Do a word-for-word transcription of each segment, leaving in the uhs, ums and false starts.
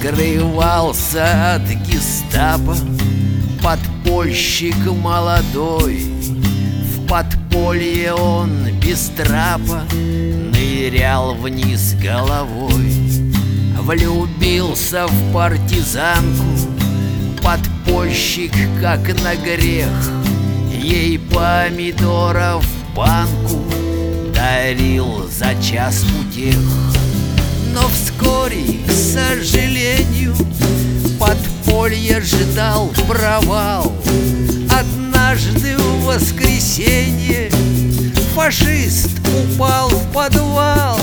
скрывался от гестапо подпольщик молодой. В подполье он без трапа нырял вниз головой. Влюбился в партизанку подпольщик, как на грех. Ей помидоров банку дарил за час утех. Но вскоре, к сожалению, подполье ждал провал. Однажды в воскресенье фашист упал в подвал.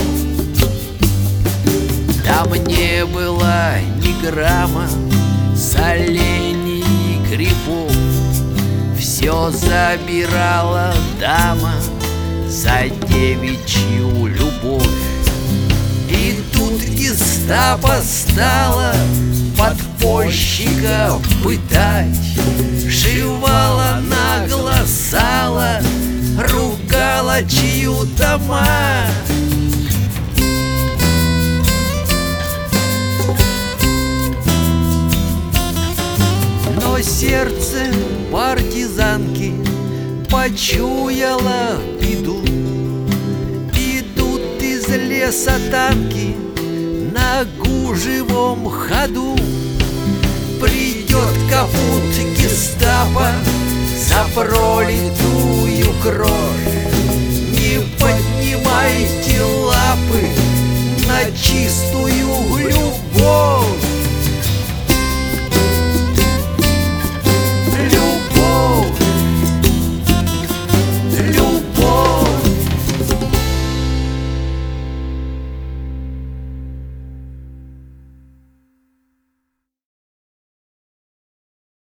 Там не было ни грамма солений и грибов. Все забирала дама за девичью любовь. И тут гестапо стало подпольщика пытать. Жевала нагло сало, ругала чью-то мать. Но сердце партизанки почуяло беду. Идут из леса танки на гужевом ходу. Придет капут гестапо за пролитую кровь. Не поднимайте лапы на чистую любовь.